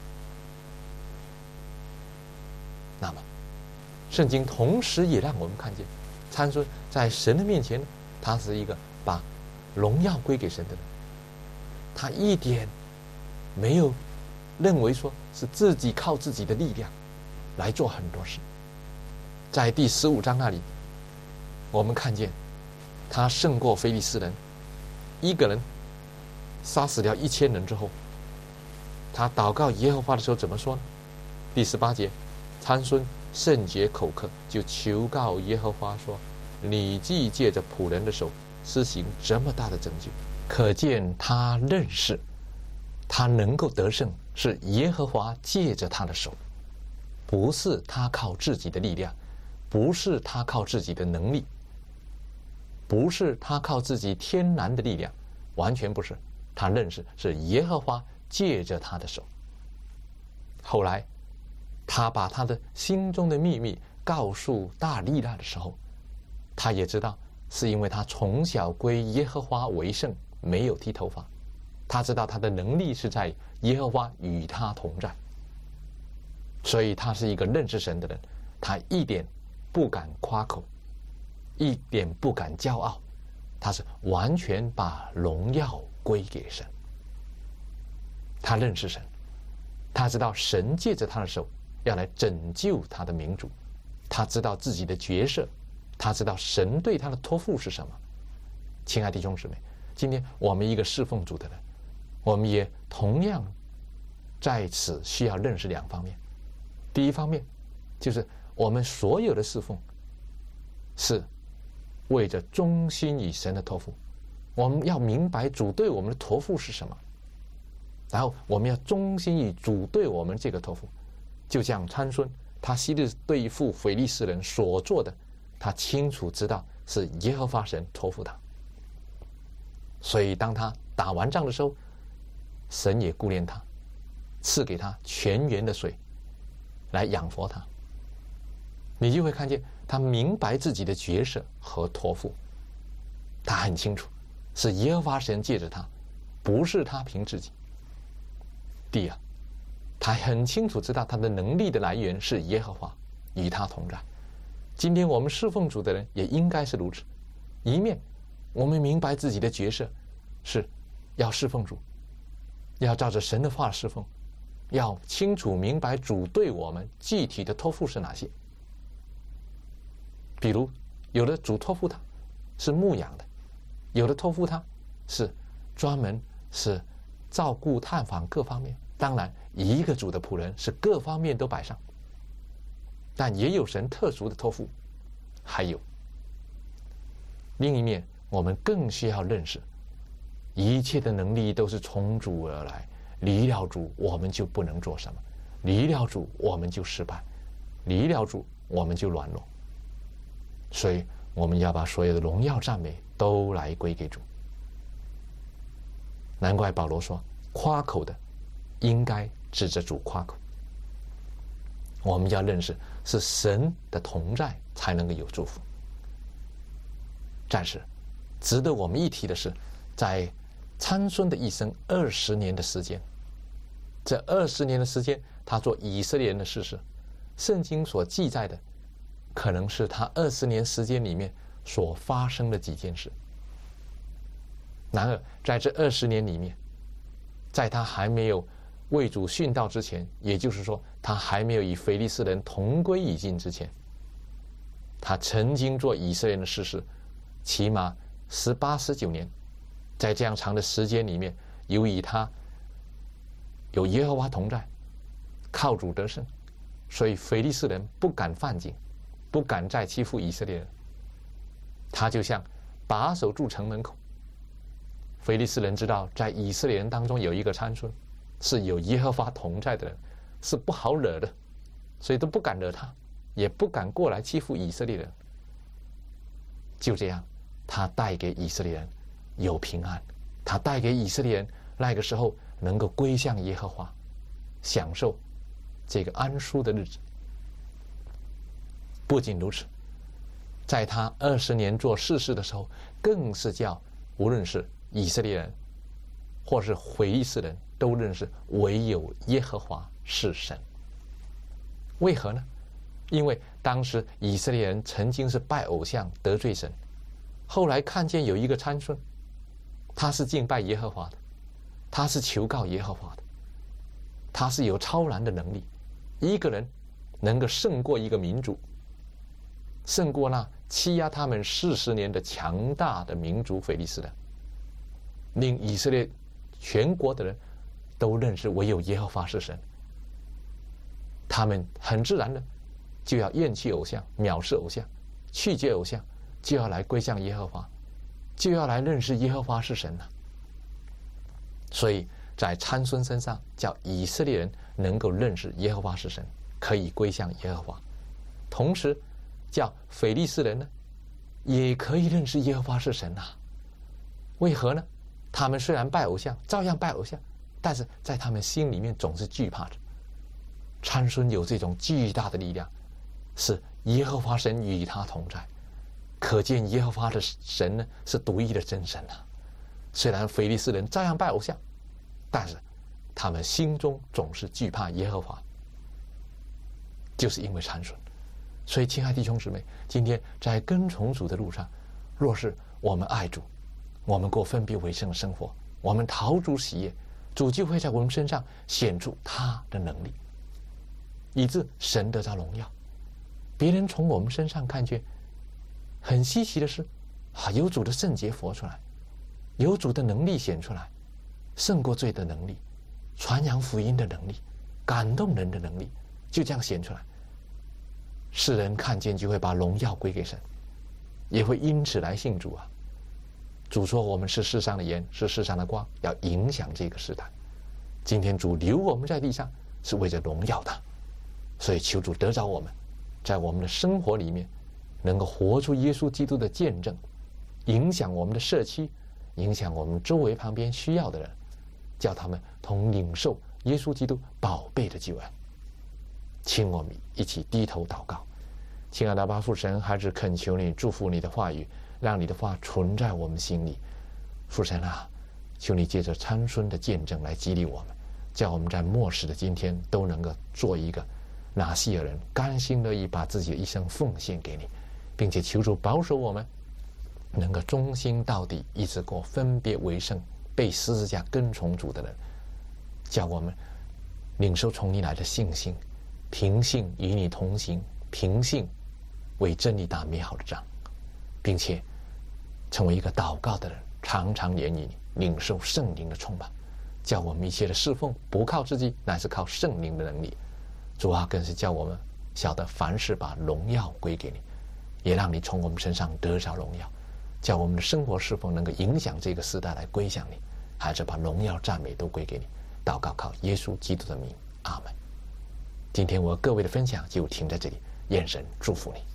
S1: 那么圣经同时也让我们看见参孙在神的面前，他是一个把荣耀归给神的人，他一点没有认为说是自己靠自己的力量来做很多事。在第十五章那里，我们看见他胜过非利士人，一个人杀死了一千人之后，他祷告耶和华的时候怎么说呢？第十八节，参孙甚觉口渴，就求告耶和华说，你既借着仆人的手施行这么大的拯救，可见他认识他能够得胜是耶和华借着他的手，不是他靠自己的力量，不是他靠自己的能力，不是他靠自己天然的力量，完全不是。他认识是耶和华借着他的手。后来他把他的心中的秘密告诉大利拉的时候，他也知道是因为他从小归耶和华为圣，没有剃头发。他知道他的能力是在耶和华与他同在，所以他是一个认识神的人。他一点不敢夸口，一点不敢骄傲，他是完全把荣耀归给神。他认识神，他知道神借着他的手要来拯救他的民族，他知道自己的角色，他知道神对他的托付是什么。亲爱的弟兄姊妹，今天我们一个侍奉主的人，我们也同样在此需要认识两方面。第一方面就是我们所有的侍奉是为着忠心于神的托付，我们要明白主对我们的托付是什么，然后我们要忠心于主对我们这个托付。就像参孙，他昔日对付非利士人所做的，他清楚知道是耶和华神托付他，所以当他打完仗的时候，神也顾念他，赐给他泉源的水来养活他。你就会看见他明白自己的角色和托付，他很清楚是耶和华神借着他，不是他凭自己。第二，他很清楚知道他的能力的来源是耶和华与他同在。今天我们侍奉主的人也应该是如此，一面我们明白自己的角色是要侍奉主，要照着神的话侍奉，要清楚明白主对我们具体的托付是哪些。比如有的主托付他是牧养的，有的托付他是专门是照顾探访各方面。当然一个主的仆人是各方面都摆上，但也有神特殊的托付。还有另一面，我们更需要认识一切的能力都是从主而来，离了主我们就不能做什么，离了主我们就失败，离了主我们就软弱。所以我们要把所有的荣耀赞美都来归给主。难怪保罗说，夸口的应该指着主夸口。我们要认识是神的同在才能够有祝福。但是值得我们一提的是，在参孙的一生二十年的时间，这二十年的时间他做以色列人的事实，圣经所记载的可能是他二十年时间里面所发生的几件事。然而在这二十年里面，在他还没有为主殉道之前，也就是说他还没有与非利士人同归于尽之前，他曾经做以色列人的事实起码十八十九年。在这样长的时间里面，由于他有耶和华同在，靠主得胜，所以非利士人不敢犯境，不敢再欺负以色列人。他就像把守住城门口，非利士人知道在以色列人当中有一个参孙，是有耶和华同在的人，是不好惹的，所以都不敢惹他，也不敢过来欺负以色列人。就这样，他带给以色列人有平安，他带给以色列人那个时候能够归向耶和华，享受这个安舒的日子。不仅如此，在他二十年做世事的时候，更是叫无论是以色列人或是非利士人都认识唯有耶和华是神。为何呢？因为当时以色列人曾经是拜偶像得罪神，后来看见有一个参孙，他是敬拜耶和华的，他是求告耶和华的，他是有超然的能力，一个人能够胜过一个民族，胜过那欺压他们四十年的强大的民族非利士人，令以色列全国的人都认识唯有耶和华是神。他们很自然的就要厌弃偶像，藐视偶像，拒绝偶像，就要来归向耶和华，就要来认识耶和华是神了。所以在参孙身上，叫以色列人能够认识耶和华是神，可以归向耶和华；同时叫非利士人呢，也可以认识耶和华是神啊。为何呢？他们虽然拜偶像，照样拜偶像，但是在他们心里面总是惧怕着。参孙有这种巨大的力量，是耶和华神与他同在，可见耶和华的神呢是独一的真神啊。虽然非利士人照样拜偶像，但是他们心中总是惧怕耶和华，就是因为参孙。所以亲爱弟兄姊妹，今天在跟从主的路上，若是我们爱主，我们过分别为圣的生活，我们讨主喜悦，主就会在我们身上显出他的能力，以致神得着荣耀。别人从我们身上看见，很稀奇的是啊，有主的圣洁活出来，有主的能力显出来，胜过罪的能力，传扬福音的能力，感动人的能力，就这样显出来。世人看见就会把荣耀归给神，也会因此来信主啊。主说我们是世上的盐，是世上的光，要影响这个时代。今天主留我们在地上是为着荣耀他，所以求主得着我们，在我们的生活里面能够活出耶稣基督的见证，影响我们的社区，影响我们周围旁边需要的人，叫他们同领受耶稣基督宝贝的救恩。请我们一起低头祷告。亲爱的阿父神，还是恳求你祝福你的话语，让你的话存在我们心里。父神啊，求你借着参孙的见证来激励我们，叫我们在末世的今天都能够做一个拿细耳人，甘心乐意把自己的一生奉献给你，并且求主保守我们能够忠心到底，一直过分别为圣、被十字架跟从主的人，叫我们领受从你来的信心，凭信与你同行，凭信为真理打美好的仗，并且成为一个祷告的人，常常怜悯你，领受圣灵的充满，叫我们一切的侍奉不靠自己，乃是靠圣灵的能力。主啊，更是叫我们晓得凡事把荣耀归给你，也让你从我们身上得着荣耀。 叫我们的生活是否能够影响这个时代来归向你，还是把荣耀赞美都归给你。祷告靠耶稣基督的名，阿门。今天我各位的分享就停在这里，愿神祝福你。